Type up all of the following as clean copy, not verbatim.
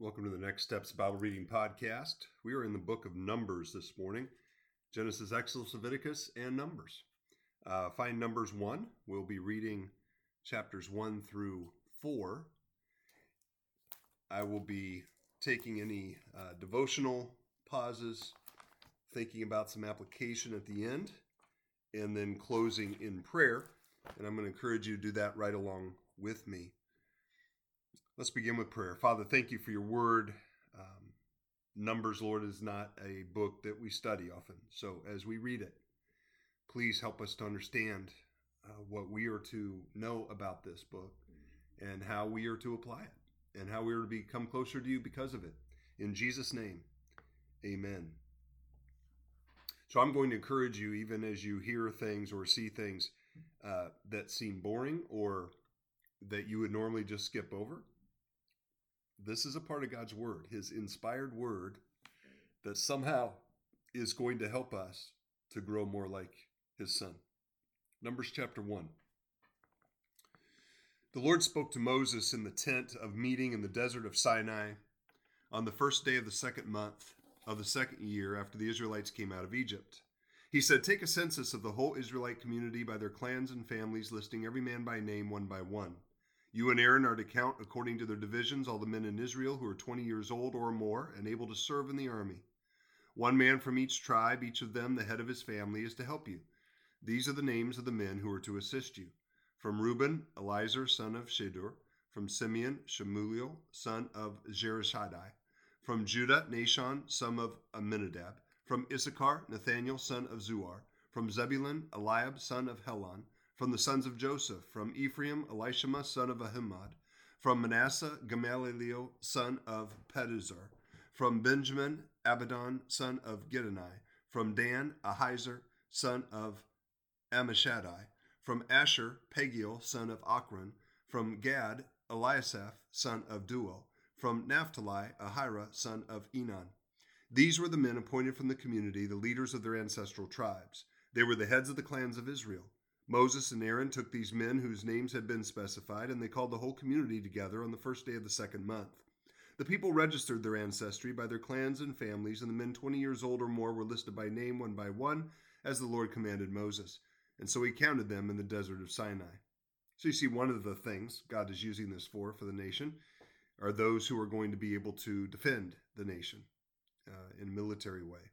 Welcome to the Next Steps Bible Reading Podcast. We are in the book of Numbers this morning. Genesis, Exodus, Leviticus, and Numbers. Find Numbers 1. We'll be reading chapters 1 through 4. I will be taking any devotional pauses, thinking about some application at the end, and then closing in prayer. And I'm going to encourage you to do that right along with me. Let's begin with prayer. Father, thank you for your word. Numbers, Lord, is not a book that we study often. So as we read it, please help us to understand what we are to know about this book and how we are to apply it and how we are to become closer to you because of it. In Jesus' name, amen. So I'm going to encourage you, even as you hear things or see things that seem boring or that you would normally just skip over. This is a part of God's word, his inspired word that somehow is going to help us to grow more like his son. Numbers chapter 1. The Lord spoke to Moses in the tent of meeting in the desert of Sinai on the first day of the second month of the second year after the Israelites came out of Egypt. He said, "Take a census of the whole Israelite community by their clans and families, listing every man by name one by one. You and Aaron are to count according to their divisions all the men in Israel who are 20 years old or more and able to serve in the army. One man from each tribe, each of them the head of his family, is to help you. These are the names of the men who are to assist you. From Reuben, Elizur, son of Shedur. From Simeon, Shemuliel, son of Jerishadai. From Judah, Nashon, son of Amminadab. From Issachar, Nathaniel, son of Zuar. From Zebulun, Eliab, son of Helon. From the sons of Joseph, from Ephraim, Elishama, son of Ahimaad. From Manasseh, Gamaliel, son of Pedazur. From Benjamin, Abidan, son of Gideoni. From Dan, Ahiezer, son of Ammishaddai. From Asher, Pagiel, son of Ochran. From Gad, Eliasaph, son of Duel. From Naphtali, Ahira, son of Enan. These were the men appointed from the community, the leaders of their ancestral tribes. They were the heads of the clans of Israel. Moses and Aaron took these men whose names had been specified, and they called the whole community together on the first day of the second month. The people registered their ancestry by their clans and families, and the men 20 years old or more were listed by name one by one, as the Lord commanded Moses. And so he counted them in the desert of Sinai. So you see, one of the things God is using this for the nation are those who are going to be able to defend the nation in a military way.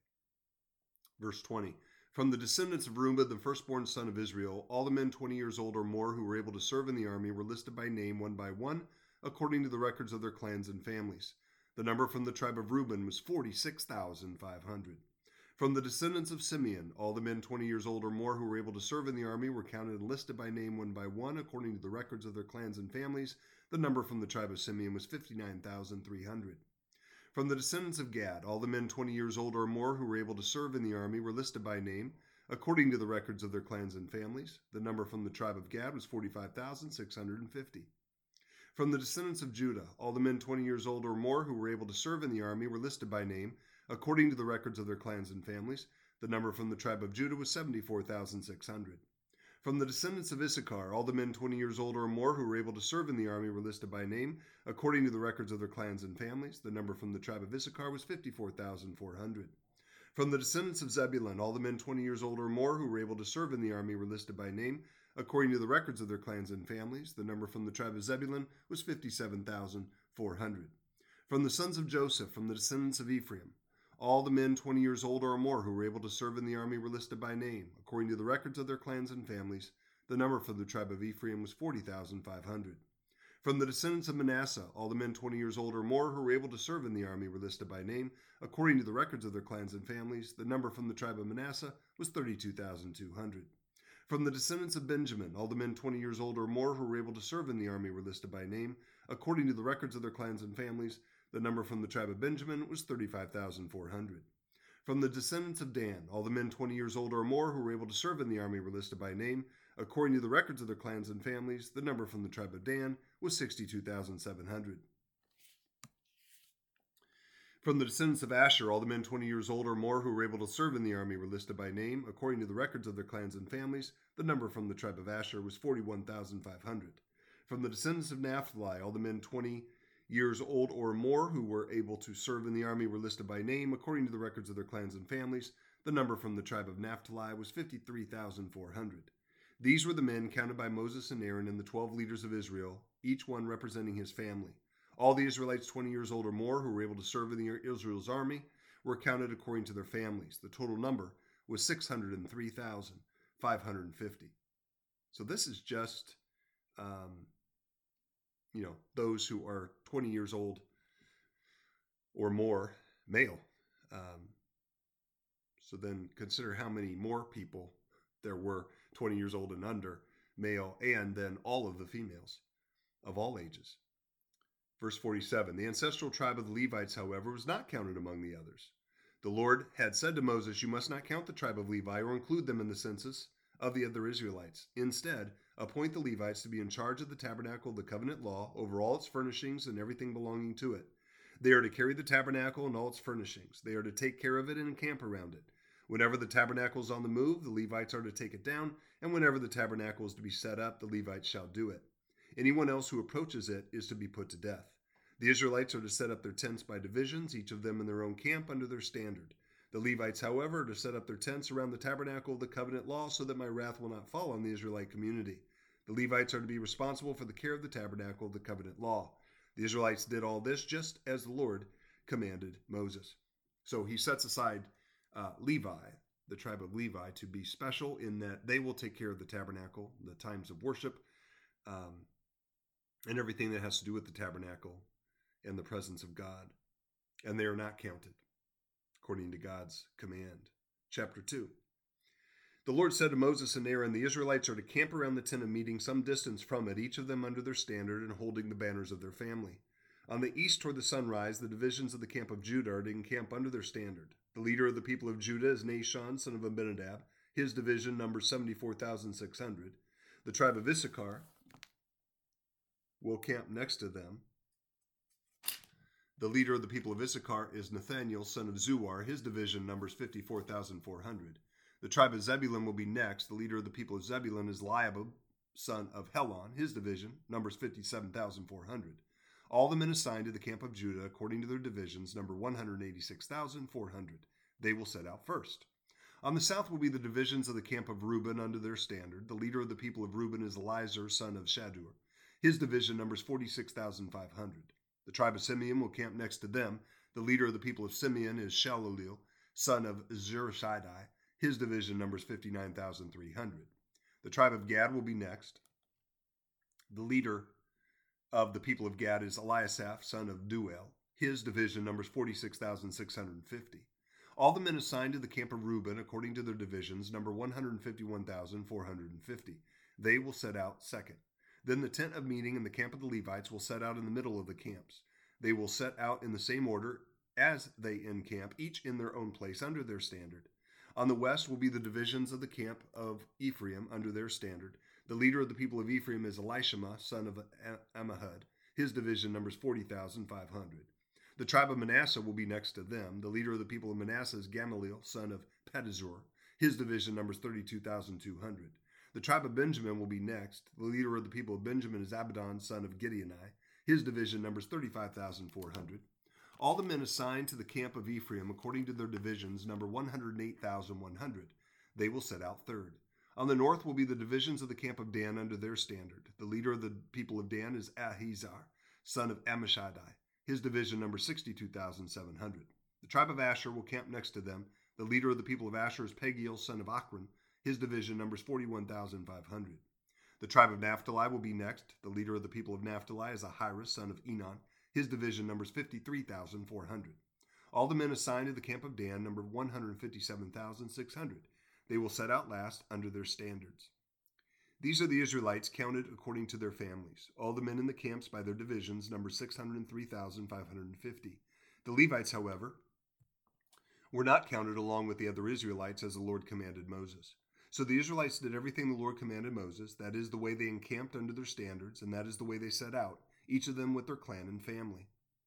Verse 20. From the descendants of Reuben, the firstborn son of Israel, all the men 20 years old or more who were able to serve in the army were listed by name one by one, according to the records of their clans and families. The number from the tribe of Reuben was 46,500. From the descendants of Simeon, all the men 20 years old or more who were able to serve in the army were counted and listed by name one by one, according to the records of their clans and families. The number from the tribe of Simeon was 59,300. From the descendants of Gad, all the men 20 years old or more who were able to serve in the army were listed by name, according to the records of their clans and families. The number from the tribe of Gad was 45,650. From the descendants of Judah, all the men 20 years old or more who were able to serve in the army were listed by name, according to the records of their clans and families. The number from the tribe of Judah was 74,600. From the descendants of Issachar, all the men 20 years old or more who were able to serve in the army were listed by name, according to the records of their clans and families. The number from the tribe of Issachar was 54,400. From the descendants of Zebulun, all the men 20 years old or more who were able to serve in the army were listed by name, according to the records of their clans and families. The number from the tribe of Zebulun was 57,400. From the sons of Joseph, from the descendants of Ephraim, all the men 20 years old or more who were able to serve in the army were listed by name, according to the records of their clans and families. The number for the tribe of Ephraim was 40,500. From the descendants of Manasseh, all the men 20 years old or more who were able to serve in the army were listed by name, according to the records of their clans and families. The number from the tribe of Manasseh was 32,200. From the descendants of Benjamin, all the men 20 years old or more who were able to serve in the army were listed by name, according to the records of their clans and families. The number from the tribe of Benjamin was 35,400. From the descendants of Dan, all the men 20 years old or more who were able to serve in the army were listed by name, according to the records of their clans and families. The number from the tribe of Dan was 62,700. From the descendants of Asher, all the men 20 years old or more who were able to serve in the army were listed by name, according to the records of their clans and families. The number from the tribe of Asher was 41,500. From the descendants of Naphtali, all the men 20 years old or more who were able to serve in the army were listed by name according to the records of their clans and families. The number from the tribe of Naphtali was 53,400. These were the men counted by Moses and Aaron and the 12 leaders of Israel, each one representing his family. All the Israelites 20 years old or more who were able to serve in Israel's army were counted according to their families. The total number was 603,550. So this is just, those who are 20 years old or more, male. So then consider how many more people there were 20 years old and under, male, and then all of the females of all ages. Verse 47, the ancestral tribe of the Levites, however, was not counted among the others. The Lord had said to Moses, you must not count the tribe of Levi or include them in the census of the other Israelites. Instead, appoint the Levites to be in charge of the tabernacle of the covenant law over all its furnishings and everything belonging to it. They are to carry the tabernacle and all its furnishings. They are to take care of it and encamp around it. Whenever the tabernacle is on the move, the Levites are to take it down, and whenever the tabernacle is to be set up, the Levites shall do it. Anyone else who approaches it is to be put to death. The Israelites are to set up their tents by divisions, each of them in their own camp under their standard. The Levites, however, are to set up their tents around the tabernacle of the covenant law so that my wrath will not fall on the Israelite community. The Levites are to be responsible for the care of the tabernacle of the covenant law. The Israelites did all this just as the Lord commanded Moses. So he sets aside Levi, the tribe of Levi, to be special in that they will take care of the tabernacle, the times of worship, and everything that has to do with the tabernacle and the presence of God. And they are not counted according to God's command. Chapter 2. The Lord said to Moses and Aaron, the Israelites are to camp around the tent of meeting some distance from it, each of them under their standard and holding the banners of their family. On the east toward the sunrise, the divisions of the camp of Judah are to encamp under their standard. The leader of the people of Judah is Nahshon, son of Abinadab. His division numbers 74,600. The tribe of Issachar will camp next to them. The leader of the people of Issachar is Nathaniel, son of Zuar. His division numbers 54,400. The tribe of Zebulun will be next. The leader of the people of Zebulun is Eliab, son of Helon. His division numbers 57,400. All the men assigned to the camp of Judah, according to their divisions, number 186,400. They will set out first. On the south will be the divisions of the camp of Reuben under their standard. The leader of the people of Reuben is Elizur, son of Shadur. His division numbers 46,500. The tribe of Simeon will camp next to them. The leader of the people of Simeon is Shalulil, son of Zurishaddai. His division numbers 59,300. The tribe of Gad will be next. The leader of the people of Gad is Eliasaph, son of Duel. His division numbers 46,650. All the men assigned to the camp of Reuben, according to their divisions, number 151,450. They will set out second. Then the tent of meeting and the camp of the Levites will set out in the middle of the camps. They will set out in the same order as they encamp, each in their own place under their standard. On the west will be the divisions of the camp of Ephraim under their standard. The leader of the people of Ephraim is Elishama, son of Ammihud. His division numbers 40,500. The tribe of Manasseh will be next to them. The leader of the people of Manasseh is Gamaliel, son of Pedazur. His division numbers 32,200. The tribe of Benjamin will be next. The leader of the people of Benjamin is Abidan, son of Gideoni. His division numbers 35,400. All the men assigned to the camp of Ephraim, according to their divisions, number 108,100. They will set out third. On the north will be the divisions of the camp of Dan under their standard. The leader of the people of Dan is Ahizar, son of Ammishaddai. His division numbers 62,700. The tribe of Asher will camp next to them. The leader of the people of Asher is Pagiel, son of Achran. His division numbers 41,500. The tribe of Naphtali will be next. The leader of the people of Naphtali is Ahira, son of Enon. His division numbers 53,400. All the men assigned to the camp of Dan number 157,600. They will set out last under their standards. These are the Israelites counted according to their families. All the men in the camps by their divisions number 603,550. The Levites, however, were not counted along with the other Israelites as the Lord commanded Moses. So the Israelites did everything the Lord commanded Moses. That is the way they encamped under their standards, and that is the way they set out, each of them with their clan and family.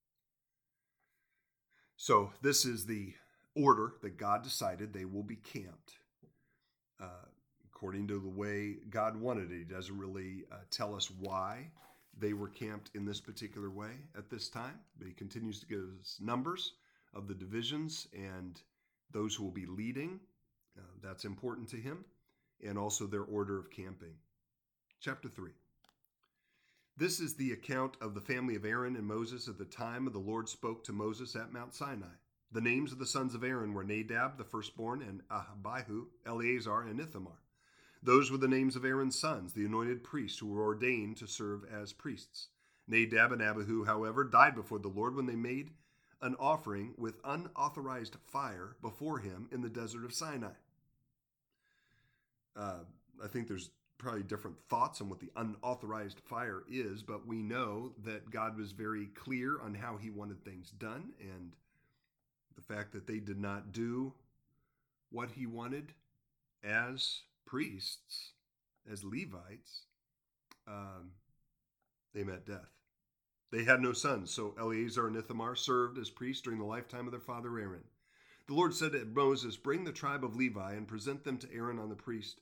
So this is the order that God decided they will be camped according to the way God wanted it. He doesn't really tell us why they were camped in this particular way at this time. But he continues to give us numbers of the divisions and those who will be leading. That's important to him. And also their order of camping. Chapter 3. This is the account of the family of Aaron and Moses at the time of the Lord spoke to Moses at Mount Sinai. The names of the sons of Aaron were Nadab, the firstborn, and Abihu, Eleazar, and Ithamar. Those were the names of Aaron's sons, the anointed priests who were ordained to serve as priests. Nadab and Abihu, however, died before the Lord when they made an offering with unauthorized fire before him in the desert of Sinai. I think there's probably different thoughts on what the unauthorized fire is, but we know that God was very clear on how he wanted things done, and the fact that they did not do what he wanted as priests, as Levites, they met death. They had no sons, so Eleazar and Ithamar served as priests during the lifetime of their father Aaron. The Lord said to Moses, "Bring the tribe of Levi and present them to Aaron the priest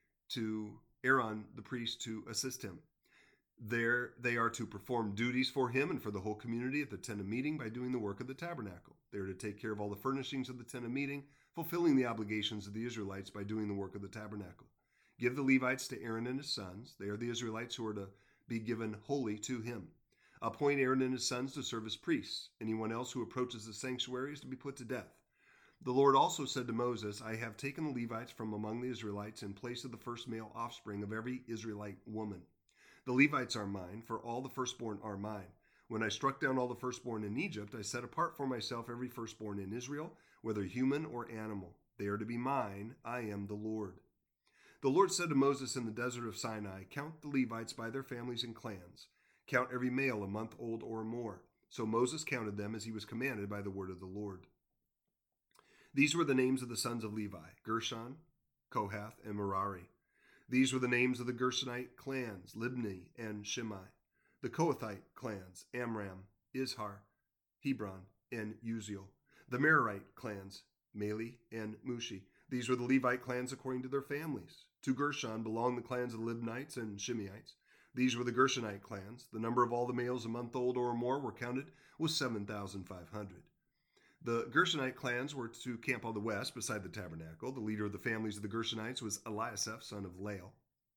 to assist him. There they are to perform duties for him and for the whole community at the tent of meeting by doing the work of the tabernacle. They are to take care of all the furnishings of the tent of meeting, fulfilling the obligations of the Israelites by doing the work of the tabernacle. Give the Levites to Aaron and his sons. They are the Israelites who are to be given wholly to him. Appoint Aaron and his sons to serve as priests. Anyone else who approaches the sanctuary is to be put to death." The Lord also said to Moses, "I have taken the Levites from among the Israelites in place of the first male offspring of every Israelite woman. The Levites are mine, for all the firstborn are mine. When I struck down all the firstborn in Egypt, I set apart for myself every firstborn in Israel, whether human or animal. They are to be mine. I am the Lord." The Lord said to Moses in the desert of Sinai, "Count the Levites by their families and clans. Count every male a month old or more." So Moses counted them as he was commanded by the word of the Lord. These were the names of the sons of Levi: Gershon, Kohath, and Merari. These were the names of the Gershonite clans: Libni and Shimei. The Kohathite clans: Amram, Izhar, Hebron, and Uziel. The Merarite clans: Mali and Mushi. These were the Levite clans according to their families. To Gershon belonged the clans of Libnites and Shimeites. These were the Gershonite clans. The number of all the males a month old or more were counted was 7,500. The Gershonite clans were to camp on the west beside the tabernacle. The leader of the families of the Gershonites was Eliasaph, son of Lael.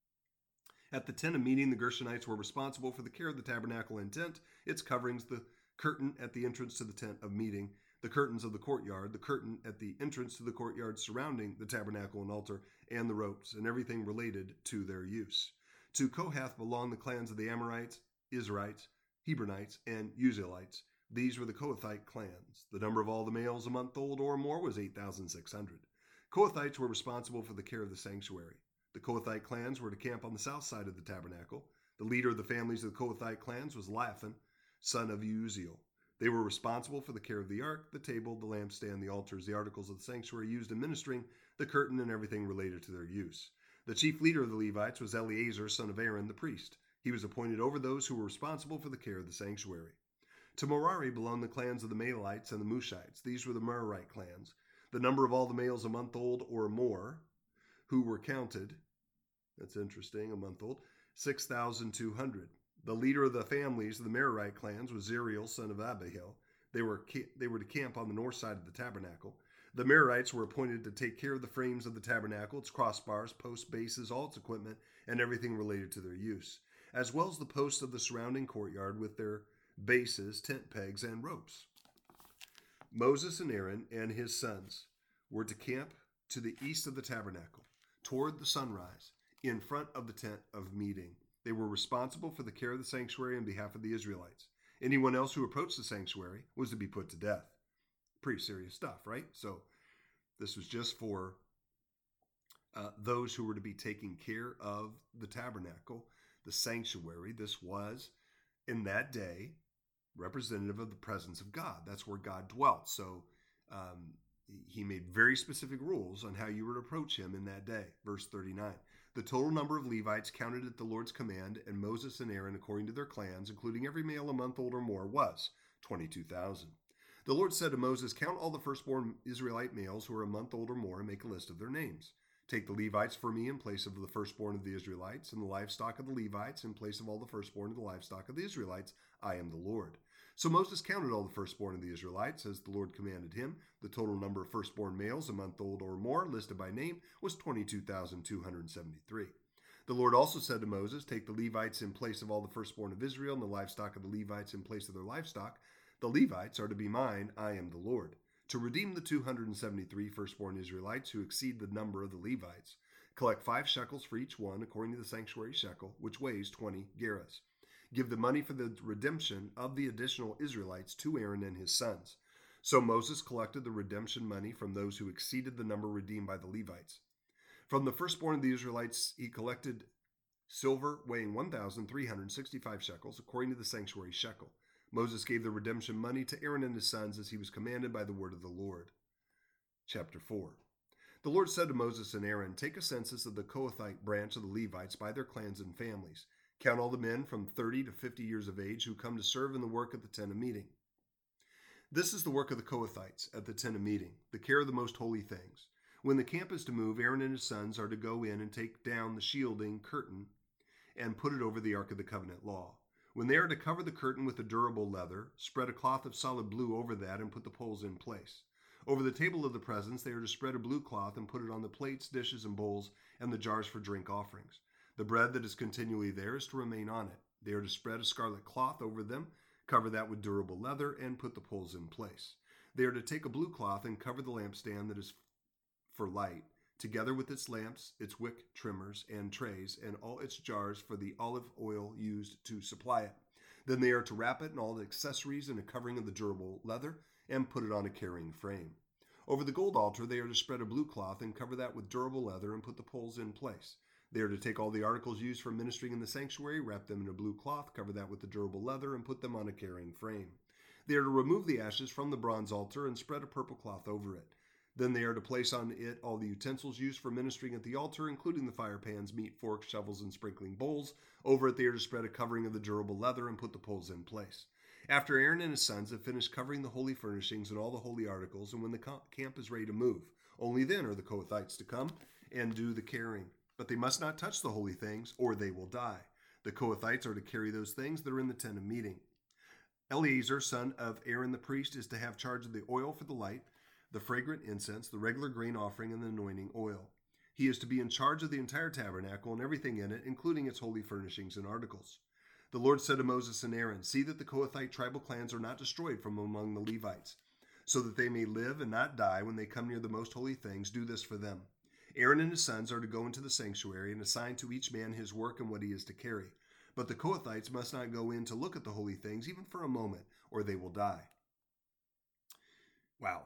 At the tent of meeting, the Gershonites were responsible for the care of the tabernacle and tent, its coverings, the curtain at the entrance to the tent of meeting, the curtains of the courtyard, the curtain at the entrance to the courtyard surrounding the tabernacle and altar, and the ropes, and everything related to their use. To Kohath belonged the clans of the Amorites, Israelites, Hebronites, and Uzzielites. These were the Kohathite clans. The number of all the males a month old or more was 8,600. Kohathites were responsible for the care of the sanctuary. The Kohathite clans were to camp on the south side of the tabernacle. The leader of the families of the Kohathite clans was Laphan, son of Uziel. They were responsible for the care of the ark, the table, the lampstand, the altars, the articles of the sanctuary used in ministering, the curtain, and everything related to their use. The chief leader of the Levites was Eleazar, son of Aaron, the priest. He was appointed over those who were responsible for the care of the sanctuary. To Merari belonged the clans of the Malites and the Mushites. These were the Merarite clans. The number of all the males a month old or more who were counted, that's interesting, a month old, 6,200. The leader of the families of the Merarite clans was Zeriel, son of Abihail. They were to camp on the north side of the tabernacle. The Merarites were appointed to take care of the frames of the tabernacle, its crossbars, posts, bases, all its equipment, and everything related to their use, as well as the posts of the surrounding courtyard with their bases, tent pegs, and ropes. Moses and Aaron and his sons were to camp to the east of the tabernacle, toward the sunrise, in front of the tent of meeting. They were responsible for the care of the sanctuary on behalf of the Israelites. Anyone else who approached the sanctuary was to be put to death. Pretty serious stuff, right? So this was just for those who were to be taking care of the tabernacle, the sanctuary. This was, in that day, representative of the presence of God. That's where God dwelt. So he made very specific rules on how you were to approach him in that day. Verse 39. The total number of Levites counted at the Lord's command, and Moses and Aaron, according to their clans, including every male a month old or more, was 22,000. The Lord said to Moses, "Count all the firstborn Israelite males who are a month old or more and make a list of their names. Take the Levites for me in place of the firstborn of the Israelites, and the livestock of the Levites in place of all the firstborn of the livestock of the Israelites. I am the Lord. So Moses counted all the firstborn of the Israelites, as the Lord commanded him. The total number of firstborn males, a month old or more, listed by name, was 22,273. The Lord also said to Moses, take the Levites in place of all the firstborn of Israel, and the livestock of the Levites in place of their livestock. The Levites are to be mine. I am the Lord. To redeem the 273 firstborn Israelites who exceed the number of the Levites, collect 5 shekels for each one, according to the sanctuary shekel, which weighs 20 gerahs. Give the money for the redemption of the additional Israelites to Aaron and his sons. So Moses collected the redemption money from those who exceeded the number redeemed by the Levites. From the firstborn of the Israelites, he collected silver weighing 1,365 shekels, according to the sanctuary shekel. Moses gave the redemption money to Aaron and his sons as he was commanded by the word of the Lord. Chapter 4. The Lord said to Moses and Aaron, take a census of the Kohathite branch of the Levites by their clans and families. Count all the men from 30 to 50 years of age who come to serve in the work at the tent of meeting. This is the work of the Kohathites at the tent of meeting, the care of the most holy things. When the camp is to move, Aaron and his sons are to go in and take down the shielding curtain and put it over the Ark of the Covenant law. When they are to cover the curtain with a durable leather, spread a cloth of solid blue over that and put the poles in place. Over the table of the presence, they are to spread a blue cloth and put it on the plates, dishes, and bowls, and the jars for drink offerings. The bread that is continually there is to remain on it. They are to spread a scarlet cloth over them, cover that with durable leather, and put the poles in place. They are to take a blue cloth and cover the lampstand that is for light, together with its lamps, its wick trimmers and trays, and all its jars for the olive oil used to supply it. Then they are to wrap it in all the accessories in a covering of the durable leather and put it on a carrying frame. Over the gold altar they are to spread a blue cloth and cover that with durable leather and put the poles in place. They are to take all the articles used for ministering in the sanctuary, wrap them in a blue cloth, cover that with the durable leather, and put them on a carrying frame. They are to remove the ashes from the bronze altar and spread a purple cloth over it. Then they are to place on it all the utensils used for ministering at the altar, including the fire pans, meat, forks, shovels, and sprinkling bowls. Over it they are to spread a covering of the durable leather and put the poles in place. After Aaron and his sons have finished covering the holy furnishings and all the holy articles, and when the camp is ready to move, only then are the Kohathites to come and do the carrying. But they must not touch the holy things, or they will die. The Kohathites are to carry those things that are in the tent of meeting. Eleazar, son of Aaron the priest, is to have charge of the oil for the light, the fragrant incense, the regular grain offering, and the anointing oil. He is to be in charge of the entire tabernacle and everything in it, including its holy furnishings and articles. The Lord said to Moses and Aaron, see that the Kohathite tribal clans are not destroyed from among the Levites, so that they may live and not die when they come near the most holy things. Do this for them. Aaron and his sons are to go into the sanctuary and assign to each man his work and what he is to carry. But the Kohathites must not go in to look at the holy things, even for a moment, or they will die. Wow.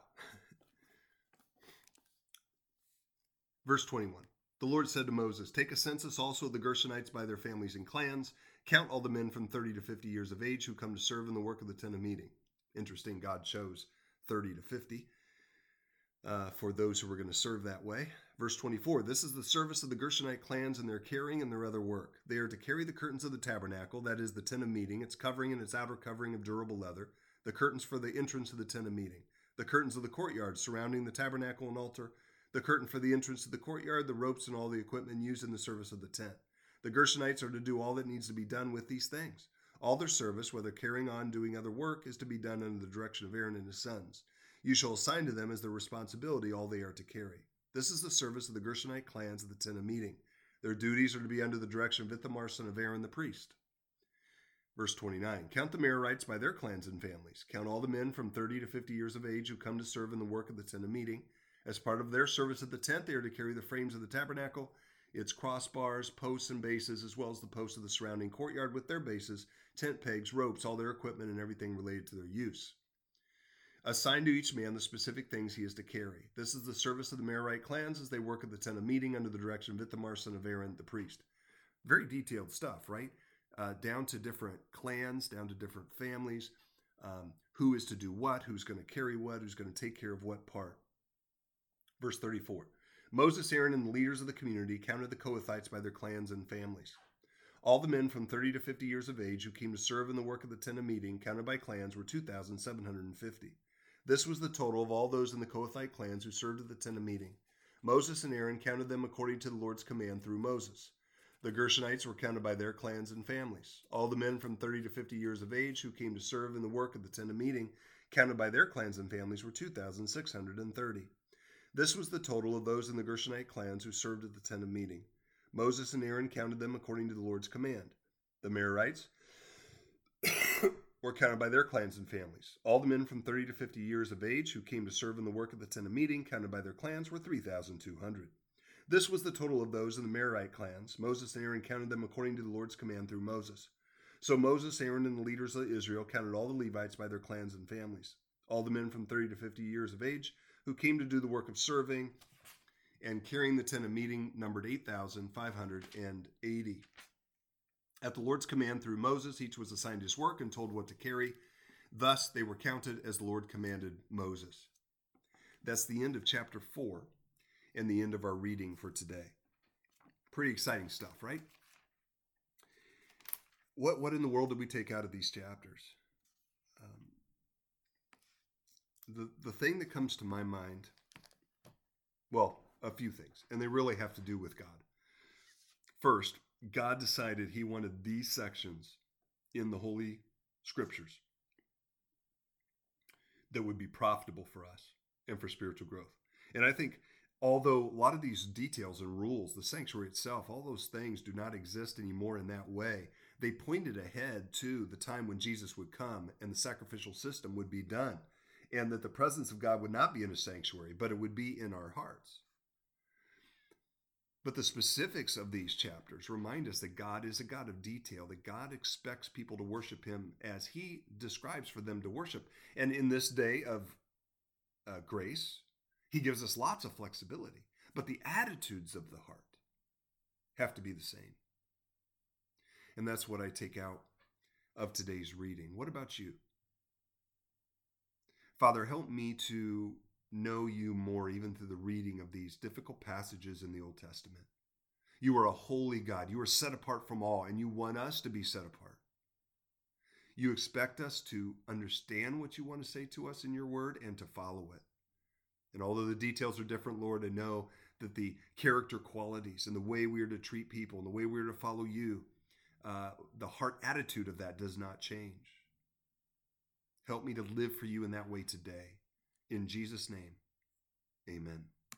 Verse 21. The Lord said to Moses, take a census also of the Gershonites by their families and clans. Count all the men from 30 to 50 years of age who come to serve in the work of the tent of meeting. Interesting, God chose 30 to 50 for those who were going to serve that way. Verse 24, this is the service of the Gershonite clans and their carrying and their other work. They are to carry the curtains of the tabernacle, that is the tent of meeting, its covering and its outer covering of durable leather, the curtains for the entrance of the tent of meeting, the curtains of the courtyard surrounding the tabernacle and altar, the curtain for the entrance to the courtyard, the ropes and all the equipment used in the service of the tent. The Gershonites are to do all that needs to be done with these things. All their service, whether carrying on, doing other work, is to be done under the direction of Aaron and his sons. You shall assign to them as their responsibility all they are to carry. This is the service of the Gershonite clans at the tent of meeting. Their duties are to be under the direction of Ithamar, son of Aaron the priest. Verse 29, count the Merarites by their clans and families. Count all the men from 30 to 50 years of age who come to serve in the work of the tent of meeting. As part of their service at the tent, they are to carry the frames of the tabernacle, its crossbars, posts, and bases, as well as the posts of the surrounding courtyard with their bases, tent pegs, ropes, all their equipment, and everything related to their use. Assign to each man the specific things he is to carry. This is the service of the Merarite clans as they work at the tent of meeting under the direction of Ithamar, son of Aaron, the priest. Very detailed stuff, right? Down to different clans, down to different families, who is to do what, who's going to carry what, who's going to take care of what part. Verse 34, Moses, Aaron, and the leaders of the community counted the Kohathites by their clans and families. All the men from 30 to 50 years of age who came to serve in the work of the tent of meeting, counted by clans, were 2,750. This was the total of all those in the Kohathite clans who served at the tent of meeting. Moses and Aaron counted them according to the Lord's command through Moses. The Gershonites were counted by their clans and families. All the men from 30 to 50 years of age who came to serve in the work of the tent of meeting, counted by their clans and families, were 2,630. This was the total of those in the Gershonite clans who served at the tent of meeting. Moses and Aaron counted them according to the Lord's command. The Merarites were counted by their clans and families. All the men from 30 to 50 years of age who came to serve in the work of the tent of meeting, counted by their clans, were 3,200. This was the total of those in the Merarite clans. Moses and Aaron counted them according to the Lord's command through Moses. So Moses, Aaron, and the leaders of Israel counted all the Levites by their clans and families. All the men from 30 to 50 years of age who came to do the work of serving and carrying the tent of meeting numbered 8,580. At the Lord's command through Moses, each was assigned his work and told what to carry. Thus, they were counted as the Lord commanded Moses. That's the end of chapter 4 and the end of our reading for today. Pretty exciting stuff, right? What in the world did we take out of these chapters? The thing that comes to my mind, well, a few things, and they really have to do with God. First, God decided he wanted these sections in the Holy Scriptures that would be profitable for us and for spiritual growth. And I think, although a lot of these details and rules, the sanctuary itself, all those things do not exist anymore in that way, they pointed ahead to the time when Jesus would come and the sacrificial system would be done, and that the presence of God would not be in a sanctuary, but it would be in our hearts. But the specifics of these chapters remind us that God is a God of detail, that God expects people to worship him as he describes for them to worship. And in this day of grace, he gives us lots of flexibility, but the attitudes of the heart have to be the same. And that's what I take out of today's reading. What about you? Father, help me to know you more, even through the reading of these difficult passages in the Old Testament. You are a holy God. You are set apart from all, and you want us to be set apart. You expect us to understand what you want to say to us in your word and to follow it. And although the details are different, Lord, I know that the character qualities and the way we are to treat people and the way we are to follow you, the heart attitude of that does not change. Help me to live for you in that way today. In Jesus' name, amen.